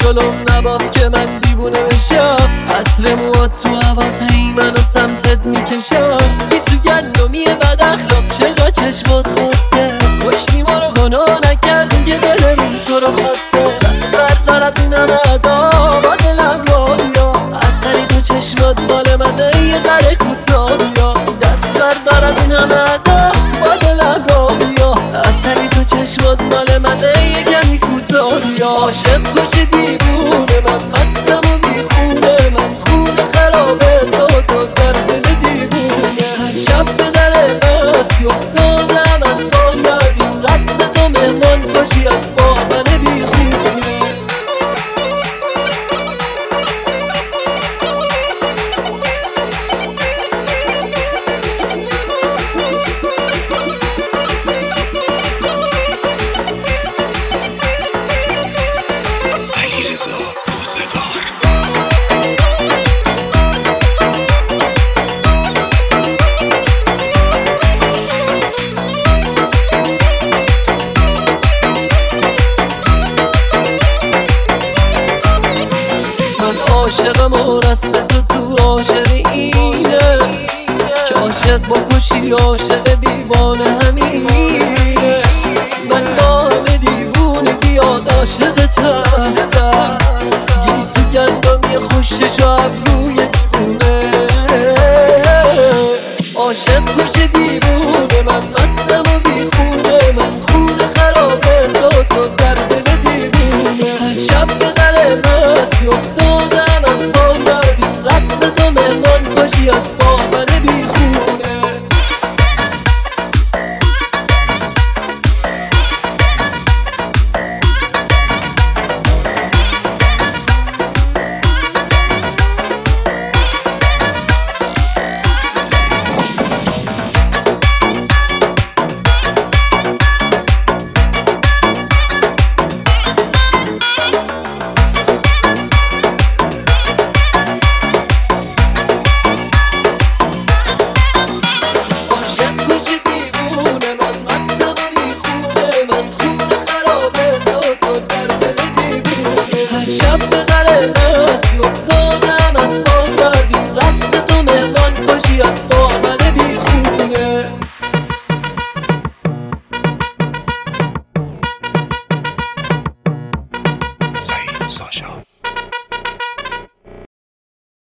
جلوم نباف که من دیوونه بشم. عطر موات تو حواس هی منو سمتت میکشم. بی تو گندمیه بد اخلاق چقدر چشمات خواسته. کشتی ما رو گناه نکردیم که دلمون تو رو خواسته. دست بردار از این همه ادا با دلم را بیا. اثری تو چشمات مال منه یه ذره کوتاه بیا. دست بردار از این همه ادا با دلم را بیا. اثری تو چشمات مال منه یه کمی کوتاه بیا. عاشق کش دیوونه من مستم و بیخونه. من خونه خرابه تو در دل دیوونه. هر شب به در مستی افتادم از پا یادیم. رسم تو مهمان کشی از با من بیخونه. عاشقم و رسم تو عاشق اینه که عاشق بکشی عاشق دیوانه همینه. من با همه دیوونه بیاد عاشقت هستم. گیسو گندمی خوشش و ابروی دیوونه. عاشق کش دیوونه من مستم و بیخونه. من خونه خرابه تو در دل دیوونه. هر شب به در مستی افتادم از پا یادیم. رسم تو مهمان کشی از با من بیخونه. افتادم از پا یادیم. رسم تو مهمان کشی از با من بیخونه. سعید ساشا